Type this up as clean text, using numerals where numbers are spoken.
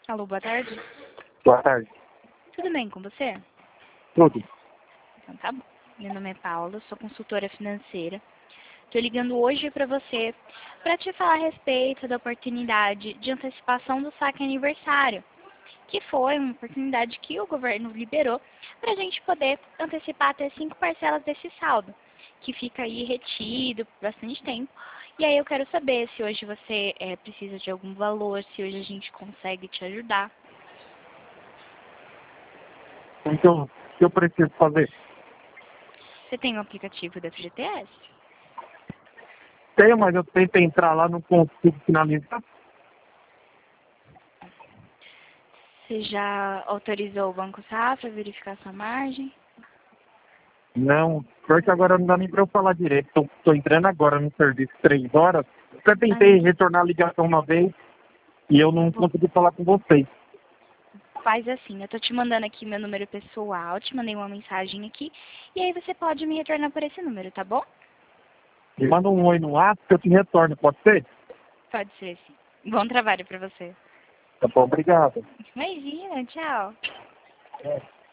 Alô, boa tarde. Boa tarde. Tudo bem com você? Tudo. Então tá bom. Meu nome é Paula, sou consultora financeira. Estou ligando hoje para você para te falar a respeito da oportunidade de antecipação do saque aniversário, que foi uma oportunidade que o governo liberou para a gente poder antecipar até 5 parcelas desse saldo, que fica aí retido por bastante tempo. E aí eu quero saber se hoje você precisa de algum valor, se hoje a gente consegue te ajudar. Então, o que eu preciso fazer? Você tem o aplicativo da FGTS? Tenho, mas eu tento entrar lá, não consigo finalizar. Você já autorizou o Banco Safra a verificar sua margem? Não, porque agora não dá nem para eu falar direito. Tô entrando agora no serviço 3 horas. Eu tentei retornar a ligação uma vez e eu não consegui falar com vocês. Faz assim, eu tô te mandando aqui meu número pessoal, te mandei uma mensagem aqui, e aí você pode me retornar por esse número, tá bom? Me manda um oi no WhatsApp que eu te retorno, pode ser? Pode ser sim. Bom trabalho pra você. Tá bom, obrigado. Imagina, tchau.